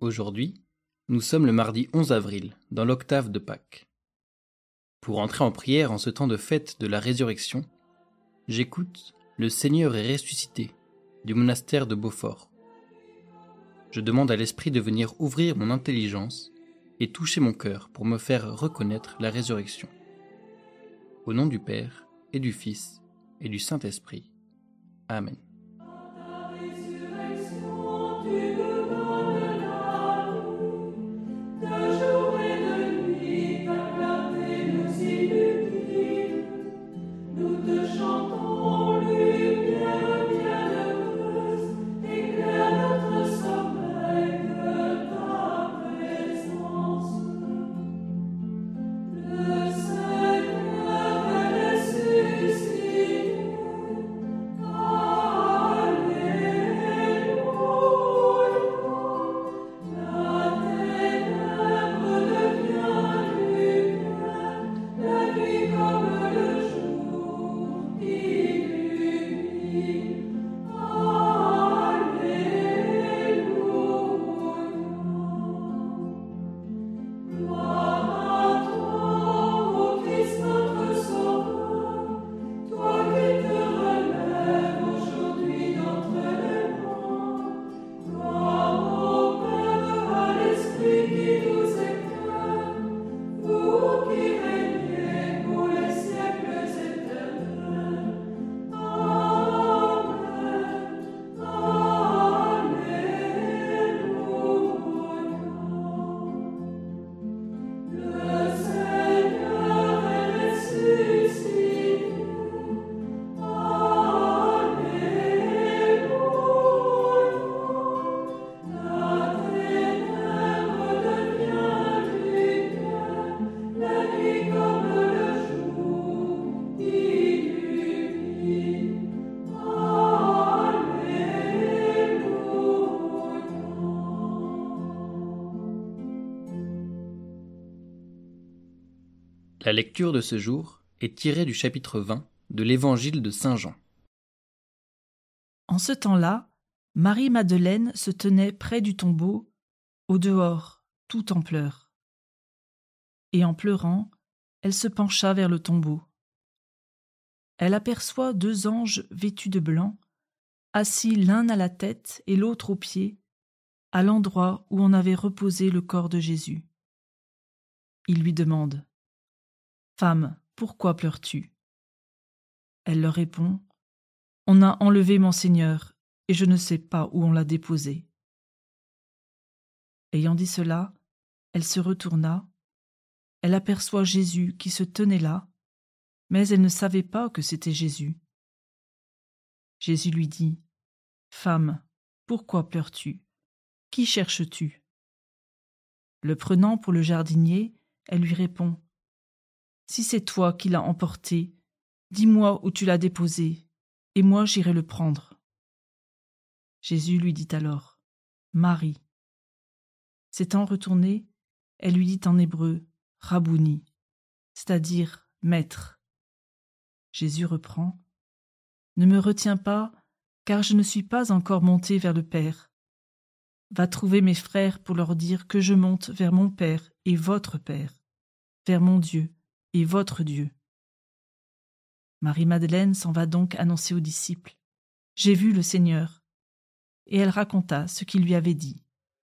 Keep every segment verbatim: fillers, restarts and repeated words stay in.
Aujourd'hui, nous sommes le mardi onze avril, dans l'octave de Pâques. Pour entrer en prière en ce temps de fête de la résurrection, j'écoute « Le Seigneur est ressuscité » du monastère de Beaufort. Je demande à l'Esprit de venir ouvrir mon intelligence et toucher mon cœur pour me faire reconnaître la résurrection. Au nom du Père, et du Fils, et du Saint-Esprit. Amen. La lecture de ce jour est tirée du chapitre vingt de l'Évangile de Saint Jean. En ce temps-là, Marie-Madeleine se tenait près du tombeau, au dehors, tout en pleurs. Et en pleurant, elle se pencha vers le tombeau. Elle aperçoit deux anges vêtus de blanc, assis l'un à la tête et l'autre aux pieds, à l'endroit où on avait reposé le corps de Jésus. Ils lui demandent « Femme, pourquoi pleures-tu » Elle leur répond « On a enlevé mon Seigneur, et je ne sais pas où on l'a déposé. » Ayant dit cela, elle se retourna. Elle aperçoit Jésus qui se tenait là, mais elle ne savait pas que c'était Jésus. Jésus lui dit « Femme, pourquoi pleures-tu ? Qui cherches-tu » Le prenant pour le jardinier, elle lui répond « Si c'est toi qui l'as emporté, dis-moi où tu l'as déposé, et moi j'irai le prendre. » Jésus lui dit alors « Marie ». S'étant retournée, elle lui dit en hébreu « Rabouni », c'est-à-dire « Maître ». Jésus reprend « Ne me retiens pas, car je ne suis pas encore monté vers le Père. Va trouver mes frères pour leur dire que je monte vers mon Père et votre Père, vers mon Dieu et votre Dieu. » Marie-Madeleine s'en va donc annoncer aux disciples « J'ai vu le Seigneur », et elle raconta ce qu'il lui avait dit.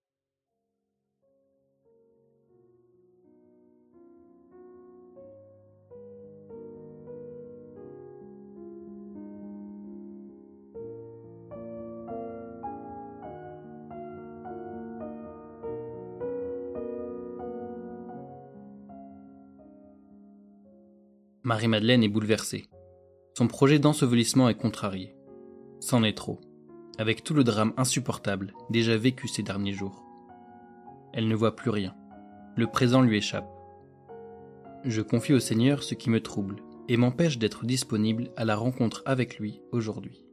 Marie-Madeleine est bouleversée. Son projet d'ensevelissement est contrarié. C'en est trop, avec tout le drame insupportable déjà vécu ces derniers jours. Elle ne voit plus rien. Le présent lui échappe. Je confie au Seigneur ce qui me trouble et m'empêche d'être disponible à la rencontre avec lui aujourd'hui.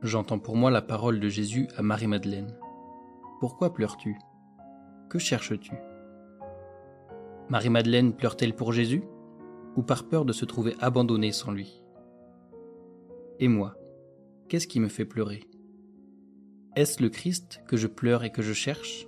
J'entends pour moi la parole de Jésus à Marie-Madeleine. Pourquoi pleures-tu? Que cherches-tu? Marie-Madeleine pleure-t-elle pour Jésus, ou par peur de se trouver abandonnée sans lui? Et moi, qu'est-ce qui me fait pleurer? Est-ce le Christ que je pleure et que je cherche?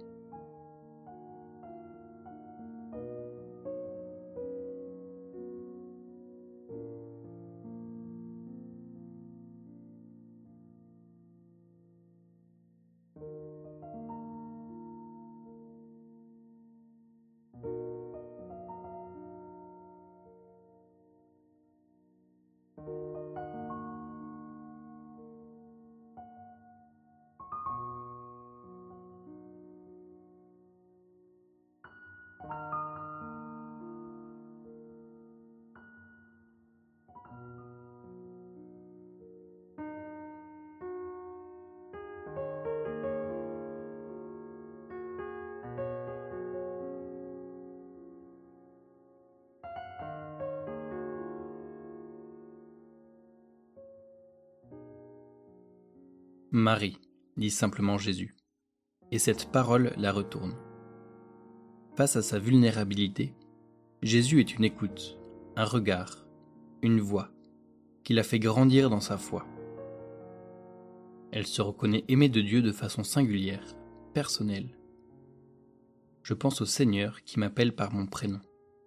Marie, dit simplement Jésus, et cette parole la retourne. Face à sa vulnérabilité, Jésus est une écoute, un regard, une voix, qui la fait grandir dans sa foi. Elle se reconnaît aimée de Dieu de façon singulière, personnelle. Je pense au Seigneur qui m'appelle par mon prénom.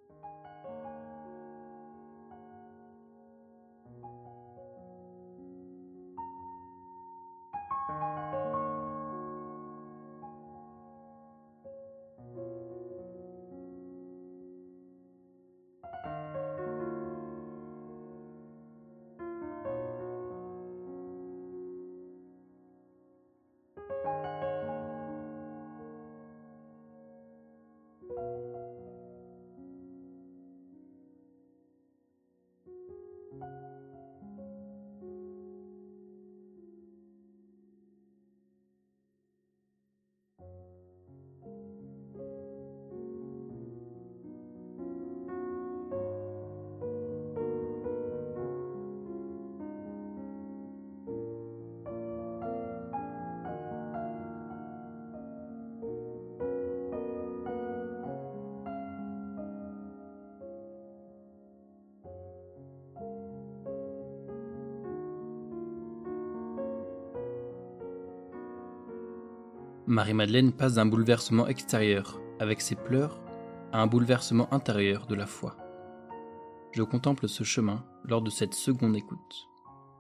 Marie-Madeleine passe d'un bouleversement extérieur, avec ses pleurs, à un bouleversement intérieur de la foi. Je contemple ce chemin lors de cette seconde écoute.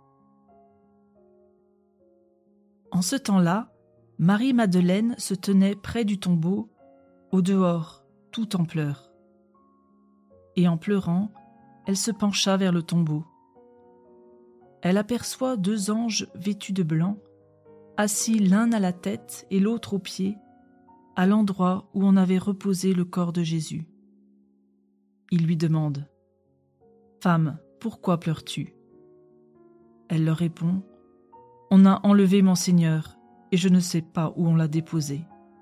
En ce temps-là, Marie-Madeleine se tenait près du tombeau, au dehors, tout en pleurs. Et en pleurant, elle se pencha vers le tombeau. Elle aperçoit deux anges vêtus de blanc, assis l'un à la tête et l'autre aux pieds, à l'endroit où on avait reposé le corps de Jésus. Ils lui demandent « Femme, pourquoi pleures-tu » Elle leur répond « On a enlevé mon Seigneur, et je ne sais pas où on l'a déposé. »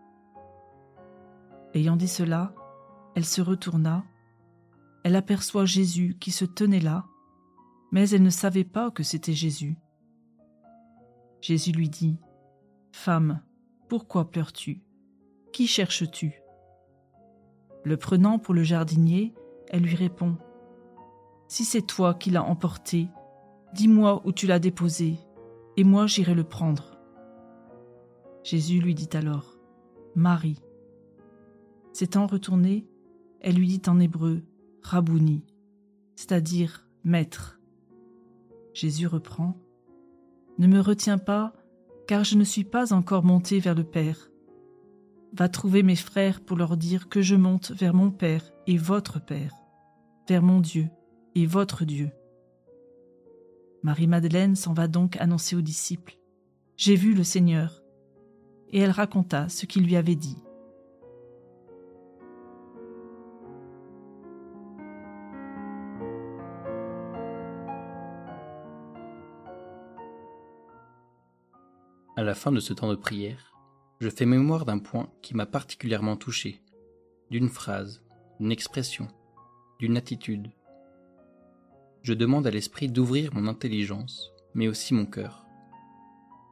Ayant dit cela, elle se retourna. Elle aperçoit Jésus qui se tenait là, mais elle ne savait pas que c'était Jésus. Jésus lui dit « Femme, pourquoi pleures-tu? Qui cherches-tu » Le prenant pour le jardinier, elle lui répond « Si c'est toi qui l'as emporté, dis-moi où tu l'as déposé, et moi j'irai le prendre. » Jésus lui dit alors « Marie ». S'étant retournée, elle lui dit en hébreu « Rabouni », c'est-à-dire « Maître ». Jésus reprend « Ne me retiens pas, car je ne suis pas encore monté vers le Père. Va trouver mes frères pour leur dire que je monte vers mon Père et votre Père, vers mon Dieu et votre Dieu. » Marie-Madeleine s'en va donc annoncer aux disciples « J'ai vu le Seigneur », et elle raconta ce qu'il lui avait dit. À la fin de ce temps de prière, je fais mémoire d'un point qui m'a particulièrement touché, d'une phrase, d'une expression, d'une attitude. Je demande à l'Esprit d'ouvrir mon intelligence, mais aussi mon cœur.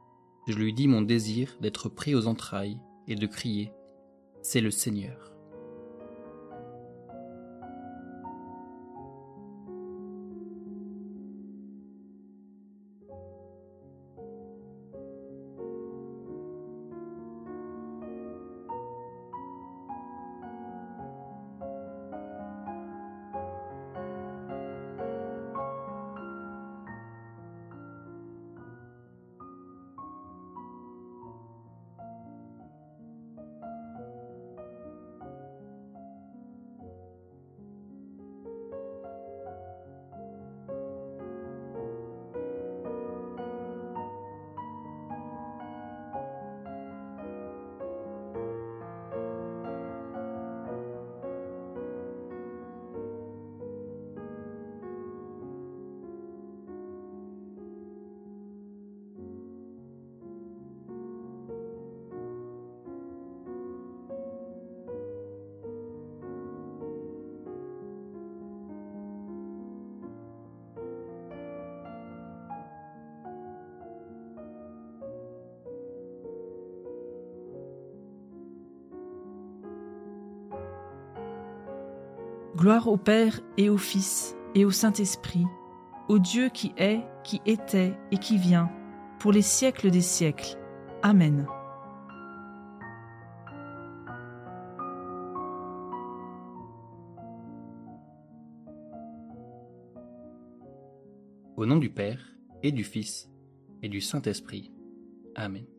je lui dis mon désir d'être pris aux entrailles et de crier « C'est le Seigneur ». Gloire au Père et au Fils et au Saint-Esprit, au Dieu qui est, qui était et qui vient, pour les siècles des siècles. Amen. Au nom du Père, et du Fils, et du Saint-Esprit. Amen.